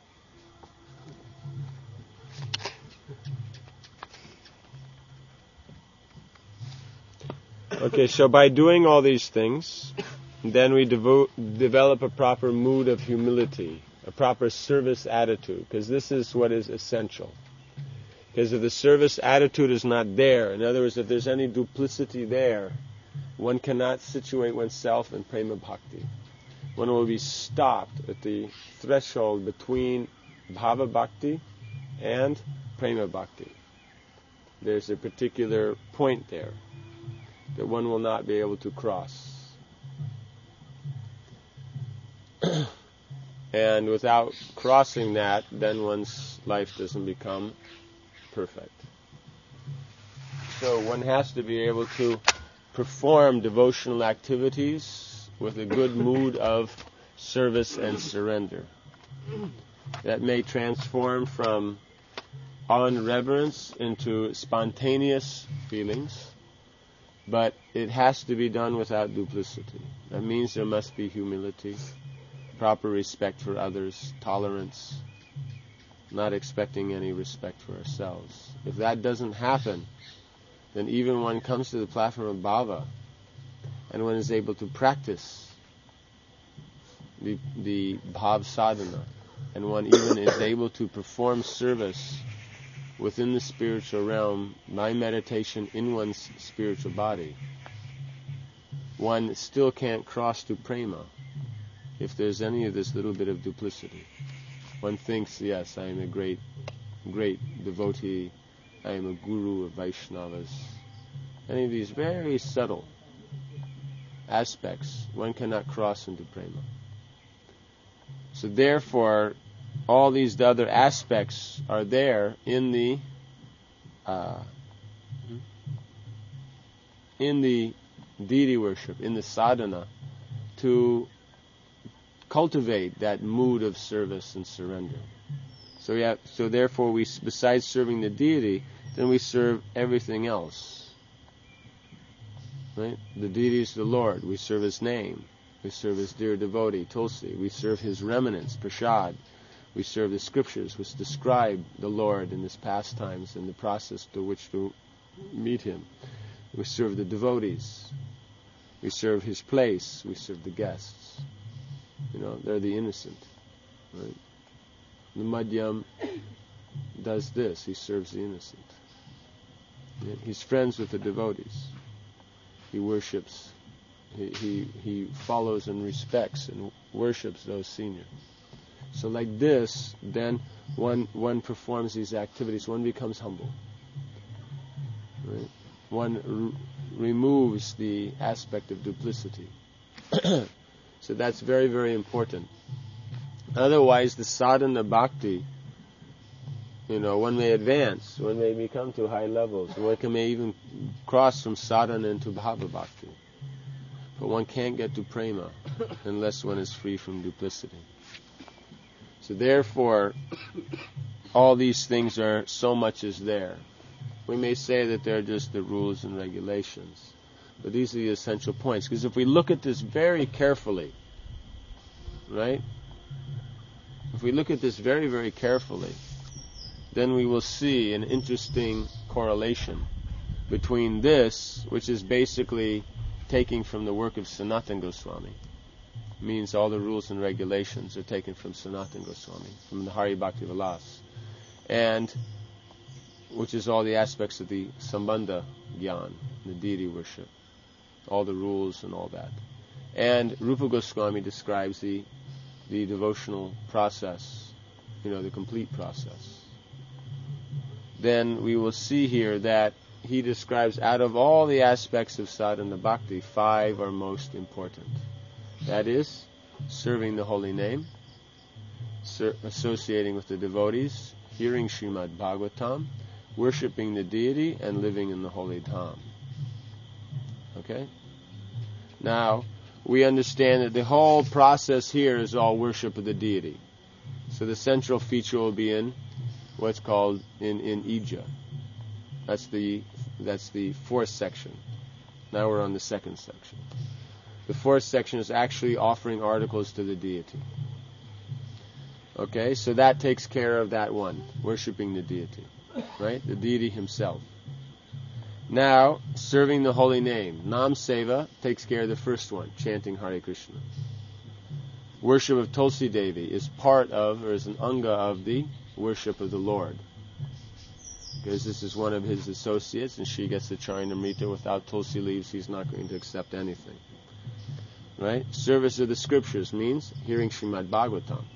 Speaker 1: Okay, so by doing all these things, then we devo- develop a proper mood of humility, a proper service attitude, because this is what is essential. Because if the service attitude is not there, in other words, if there's any duplicity there, one cannot situate oneself in prema bhakti. One will be stopped at the threshold between bhava bhakti and prema bhakti. There's a particular point there that one will not be able to cross. And without crossing that, then one's life doesn't become perfect. So one has to be able to perform devotional activities with a good mood of service and surrender. That may transform from unreverence into spontaneous feelings, but it has to be done without duplicity. That means there must be humility. proper respect for others, tolerance, not expecting any respect for ourselves. If that doesn't happen, then even one comes to the platform of bhava and one is able to practice the, the bhav sadhana, and one even is able to perform service within the spiritual realm by meditation in one's spiritual body, one still can't cross to prema if there's any of this little bit of duplicity. One thinks, yes, I am a great, great devotee, I am a guru of Vaishnavas. Any of these very subtle aspects, one cannot cross into prema. So therefore, all these other aspects are there in the uh, in the deity worship, in the sadhana, to cultivate that mood of service and surrender. So we have, so therefore, we besides serving the deity, then we serve everything else. Right? The deity is the Lord. We serve His name. We serve His dear devotee, Tulsi. We serve His remnants, Prasad. We serve the scriptures which describe the Lord in His pastimes and the process to which to meet Him. We serve the devotees. We serve His place. We serve the guests. You know, they're the innocent. Right? The Madhyam does this. He serves the innocent. He's friends with the devotees. He worships. He, he, he follows and respects and worships those senior. So like this, then one one performs these activities. One becomes humble. Right? One r- removes the aspect of duplicity. So that's very, very important. Otherwise, the sadhana bhakti, you know, one may advance, one may become to high levels, one can may even cross from sadhana into bhava bhakti. But one can't get to prema unless one is free from duplicity. So therefore, all these things are, so much is there. We may say that they're just the rules and regulations, but these are the essential points. Because if we look at this very carefully, right? If we look at this very, very carefully, then we will see an interesting correlation between this, which is basically taking from the work of Sanatana Goswami. Means all the rules and regulations are taken from Sanatana Goswami, from the Hari Bhakti Vilas, and which is all the aspects of the Sambandha Gyan, the deity worship, all the rules and all that. And Rupa Goswami describes the the devotional process, you know, the complete process. Then we will see here that he describes, out of all the aspects of sadhana bhakti, five are most important. That is, serving the holy name, ser- associating with the devotees, hearing Srimad Bhagavatam, worshipping the deity, and living in the holy dham. Okay? Now, we understand that the whole process here is all worship of the deity. So the central feature will be in what's called in, in Ija. That's the that's the fourth section. Now we're on the second section. The fourth section is actually offering articles to the deity. Okay, so that takes care of that one, worshipping the deity, right? The deity himself. Now, serving the holy name. Nam Seva takes care of the first one, chanting Hare Krishna. Worship of Tulsi Devi is part of, or is an anga of, the worship of the Lord. Because this is one of his associates, and she gets the Charanamrita. Without Tulsi leaves, he's not going to accept anything. Right? Service of the scriptures means hearing Srimad Bhagavatam.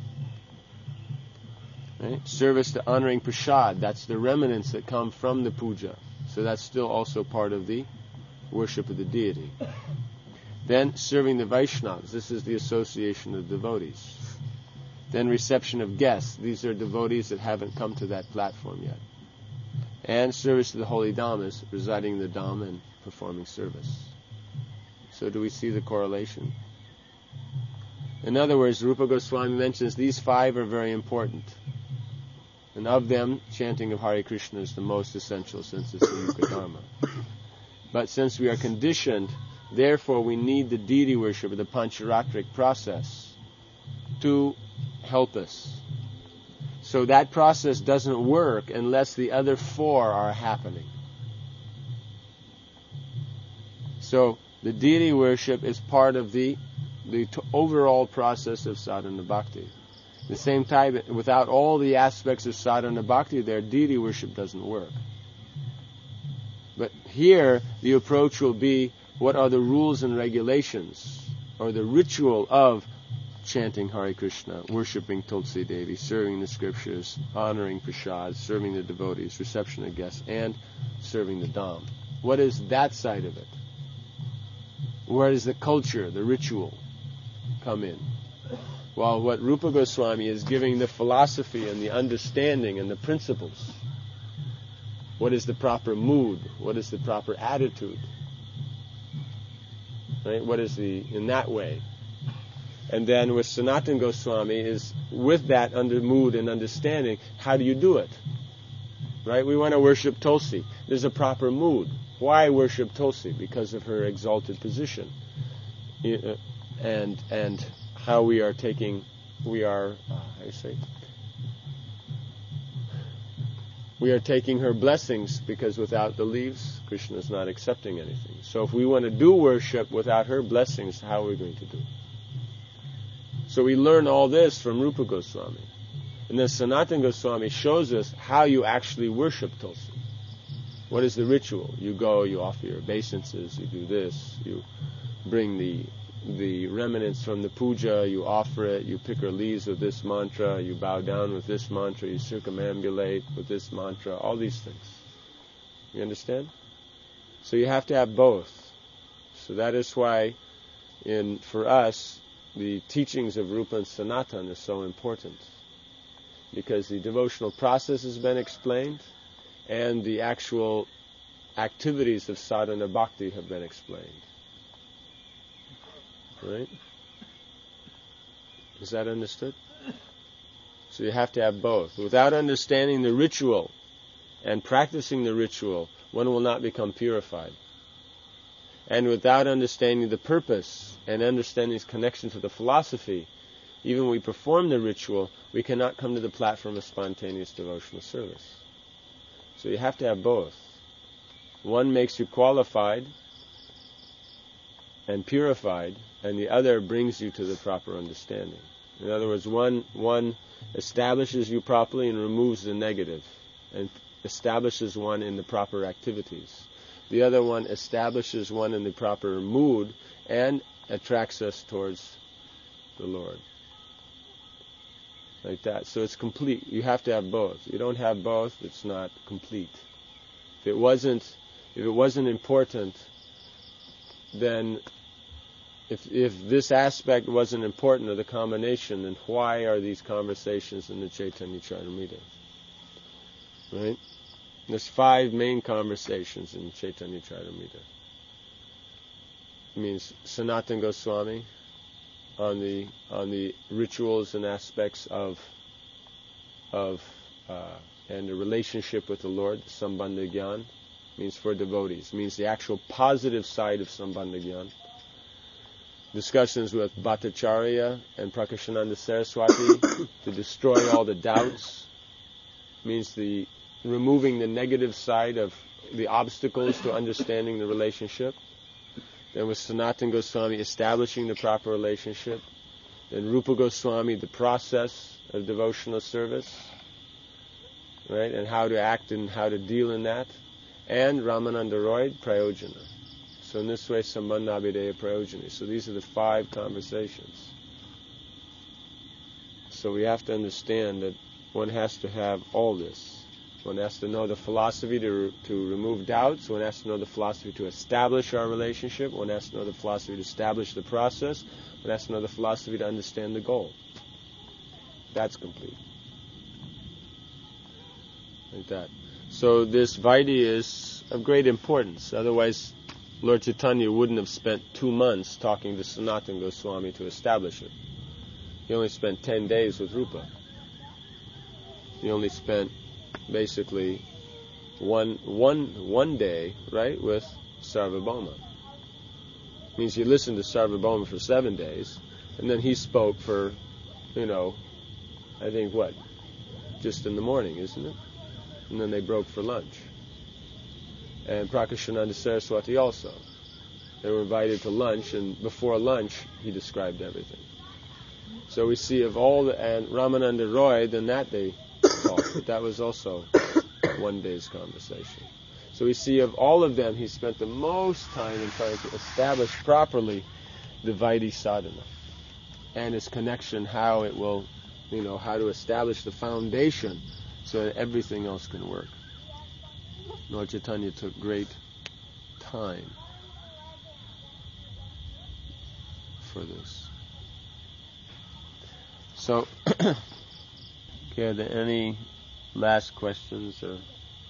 Speaker 1: Right? Service to honoring Prasad, that's the remnants that come from the puja. So that's still also part of the worship of the deity. Then serving the Vaishnavas, this is the association of devotees. Then reception of guests, these are devotees that haven't come to that platform yet. And service to the holy dhammas, residing in the dham and performing service. So do we see the correlation? In other words, Rupa Goswami mentions these five are very important. And of them, chanting of Hare Krishna is the most essential, since it's the Yuga Dharma. But since we are conditioned, therefore we need the deity worship of the Pancharatric process to help us. So that process doesn't work unless the other four are happening. So the deity worship is part of the the t- overall process of sadhana bhakti. At the same time, without all the aspects of sadhana bhakti, their deity worship doesn't work. But here, the approach will be, what are the rules and regulations, or the ritual of chanting Hare Krishna, worshipping Tulsi Devi, serving the scriptures, honoring prasad, serving the devotees, reception of guests, and serving the Dham. What is that side of it? Where does the culture, the ritual, come in? Well, what Rupa Goswami is giving the philosophy and the understanding and the principles. What is the proper mood? What is the proper attitude? Right? What is the, in that way? And then with Sanatana Goswami is, with that under mood and understanding, how do you do it? Right? We want to worship Tulsi. There's a proper mood. Why worship Tulsi? Because of her exalted position. And and how we are taking, we are, uh, how do you say? We are taking her blessings, because without the leaves, Krishna is not accepting anything. So if we want to do worship without her blessings, how are we going to do it? So we learn all this from Rupa Goswami. And then Sanatana Goswami shows us how you actually worship Tulsi. What is the ritual? You go, you offer your obeisances, you do this, you bring the the remnants from the puja, you offer it, you pick her leaves with this mantra, you bow down with this mantra, you circumambulate with this mantra, all these things. You understand? So you have to have both. So that is why, in for us, the teachings of Rupa and Sanatana are so important. Because the devotional process has been explained, and the actual activities of sadhana bhakti have been explained. Right? Is that understood? So you have to have both. Without understanding the ritual and practicing the ritual, one will not become purified. And without understanding the purpose and understanding its connection to the philosophy, even when we perform the ritual, we cannot come to the platform of spontaneous devotional service. So you have to have both. One makes you qualified and purified, and the other brings you to the proper understanding. In other words, one one establishes you properly and removes the negative, and establishes one in the proper activities. The other one establishes one in the proper mood and attracts us towards the Lord. Like that. So it's complete. You have to have both. You don't have both, it's not complete. If it wasn't if it wasn't important, then If if this aspect wasn't important, or the combination, then why are these conversations in the Chaitanya Charitamrita? Right? There's five main conversations in Chaitanya Charitamrita. It means Sanatana Goswami on the on the rituals and aspects of of uh, and the relationship with the Lord. Sambandha Gyan means for devotees. Means the actual positive side of Sambandha Gyan. Discussions with Bhattacharya and Prakashananda Saraswati to destroy all the doubts. Means the removing the negative side of the obstacles to understanding the relationship. Then with Sanatana Goswami establishing the proper relationship. Then Rupa Goswami, the process of devotional service, right, and how to act and how to deal in that. And Ramananda Roy, Prayojana. So in this way, Sambandha Abhideya Prayojani. So these are the five conversations. So we have to understand that one has to have all this. One has to know the philosophy to re- to remove doubts. One has to know the philosophy to establish our relationship. One has to know the philosophy to establish the process. One has to know the philosophy to understand the goal. That's complete. Like that. So this Vaidhi is of great importance. Otherwise, Lord Chaitanya wouldn't have spent two months talking to Sanatana Goswami to establish it. He only spent ten days with Rupa. He only spent basically one one one day, right, with Sarvabhauma. Means he listened to Sarvabhauma for seven days, and then he spoke for you know, I think what? Just in the morning, isn't it? And then they broke for lunch. And Prakashananda Saraswati also. They were invited to lunch, and before lunch, he described everything. So we see of all the, and Ramananda Roy, then that day talked, but that was also one day's conversation. So we see of all of them, he spent the most time in trying to establish properly the Vaidhi sadhana and its connection, how it will, you know, how to establish the foundation so that everything else can work. Lord Chaitanya took great time for this. So, okay, are there any last questions or?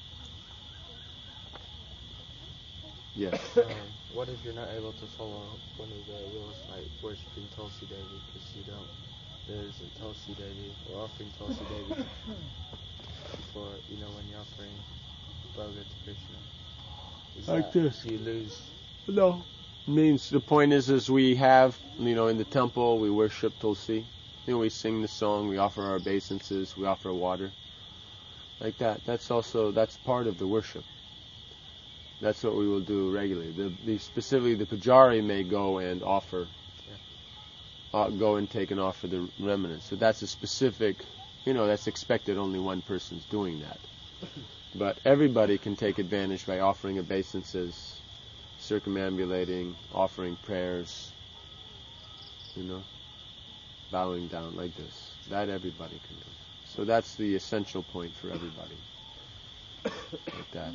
Speaker 1: Yes.
Speaker 4: Um, what if you're not able to follow one of the rules, like worshipping Tulsi Devi, because you don't, there isn't Tulsi Devi, or offering Tulsi Devi before, you know, when you're offering Bhoga to Krishna? Is
Speaker 1: Like
Speaker 4: that,
Speaker 1: this.
Speaker 4: Do you lose?
Speaker 1: No. Means the point is, is we have, you know, in the temple we worship Tulsi. You know, we sing the song, we offer our obeisances, we offer water. Like that. That's also, that's part of the worship. That's what we will do regularly. The, the specifically, the pujari may go and offer, yeah. uh, go and take and offer the remnants. So that's a specific, you know, that's expected. Only one person's doing that. But everybody can take advantage by offering obeisances, circumambulating, offering prayers, you know, bowing down like this. That everybody can do. So that's the essential point for everybody. Like that.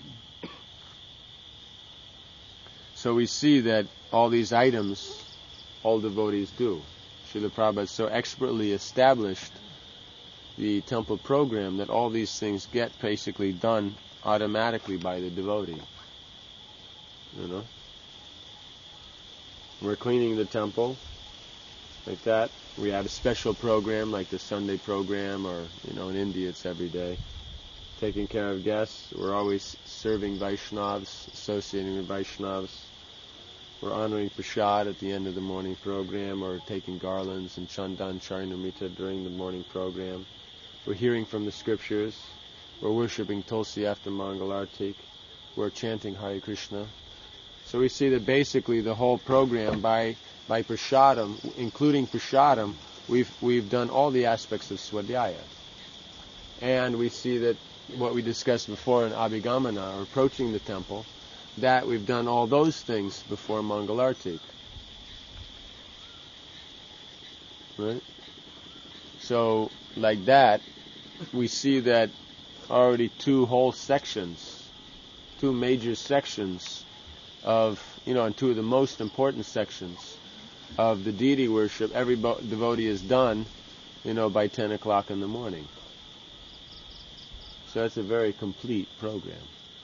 Speaker 1: So we see that all these items, all devotees do. Srila Prabhupada so expertly established the temple program that all these things get basically done automatically by the devotee. You know? We're cleaning the temple, like that. We have a special program like the Sunday program, or, you know, in India it's every day. Taking care of guests. We're always serving Vaishnavas, associating with Vaishnavas. We're honoring Prasad at the end of the morning program, or taking garlands and Chandan Charinamrita during the morning program. We're hearing from the scriptures. We're worshipping Tulsi after Mangalartik. We're chanting Hare Krishna. So we see that basically the whole program, by by Prasadam, including Prasadam, we've we've done all the aspects of Swadhyaya. And we see that what we discussed before in Abhigamana, or approaching the temple, that we've done all those things before Mangalartik. Right? So, like that, we see that already two whole sections, two major sections of, you know, and two of the most important sections of the deity worship, every bo- devotee is done, you know, by ten o'clock in the morning. So that's a very complete program.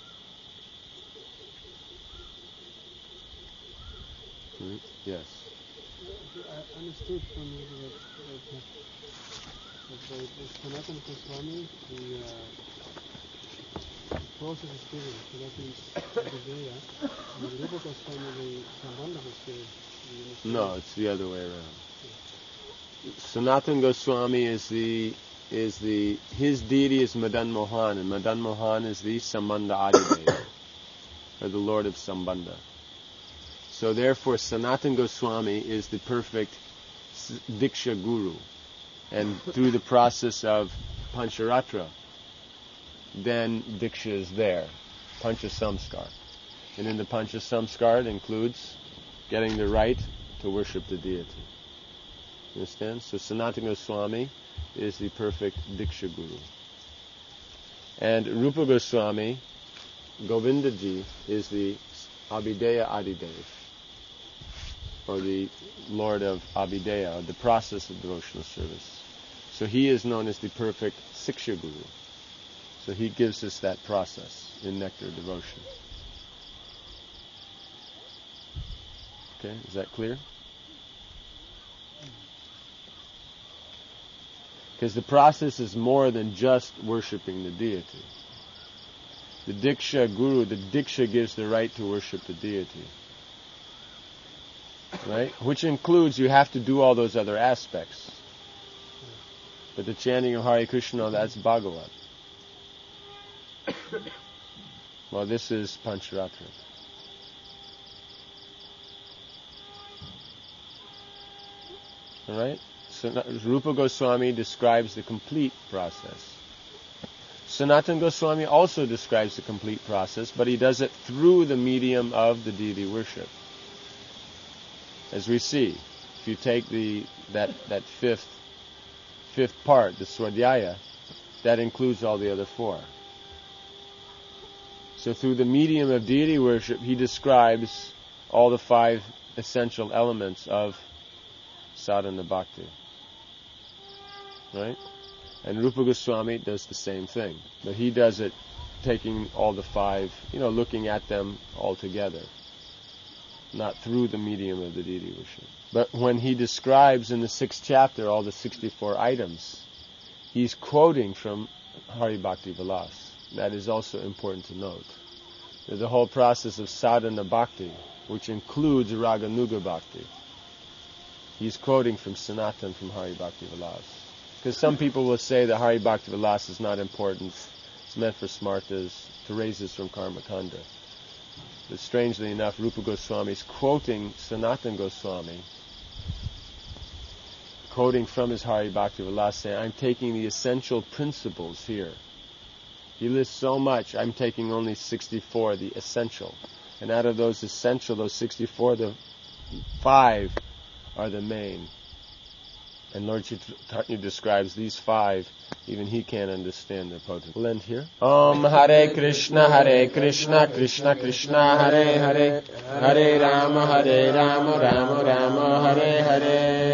Speaker 1: Right? Yes.
Speaker 2: I understood from you that, that, that the, the Sanatana Goswami, the, uh, the process is given, so that means Adivaya, and the Rupa Goswami, the Sambandha is given.
Speaker 1: No, it's the other way around. Sanatana Goswami is the is the his deity is Madan Mohan, and Madan Mohan is the Sambandha Adideva, or the Lord of Sambandha. So therefore, Sanatana Goswami is the perfect Diksha Guru, and through the process of Pancharatra, then Diksha is there, Pancha Samskar, and in the Pancha Samskar it includes getting the right to worship the deity. You understand? So Sanatana Goswami is the perfect Diksha Guru. And Rupa Goswami, Govindaji, is the Abhideya Adidev, or the Lord of Abhideya, the process of devotional service. So he is known as the perfect Siksha Guru. So he gives us that process in nectar devotion. Okay, is that clear? Because the process is more than just worshipping the deity. The Diksha Guru, the Diksha gives the right to worship the deity. Right? Which includes you have to do all those other aspects. But the chanting of Hare Krishna, that's Bhagavat. Well, this is Pancharatra. Alright? So Rupa Goswami describes the complete process. Sanatana Goswami also describes the complete process, but he does it through the medium of the deity worship. As we see, if you take the that that fifth fifth part, the Swadhyaya, that includes all the other four. So through the medium of deity worship, he describes all the five essential elements of sadhana bhakti. Right? And Rupa Goswami does the same thing. But he does it taking all the five, you know, looking at them all together. Not through the medium of the deity worship. But when he describes in the sixth chapter all the sixty-four items, he's quoting from Hari Bhakti Vilas. That is also important to note. There's a whole process of sadhana bhakti, which includes Raganuga bhakti. He's quoting from Sanatan from Hari Bhakti Vilas. Because some people will say that Hari Bhakti Vilas is not important. It's meant for smartas, to raise us from karma kanda. But strangely enough, Rupa Goswami is quoting Sanatan Goswami, quoting from his Hari Bhakti Vilas, saying, I'm taking the essential principles here. He lists so much, I'm taking only sixty-four, the essential. And out of those essential, those sixty-four, the five are the main. And Lord Chaitanya describes these five, even he can't understand their potency. We'll end here. Om Hare Krishna, Hare Krishna, Krishna Krishna, Hare Hare, Hare Rama, Hare Rama, Rama Rama, Hare Hare.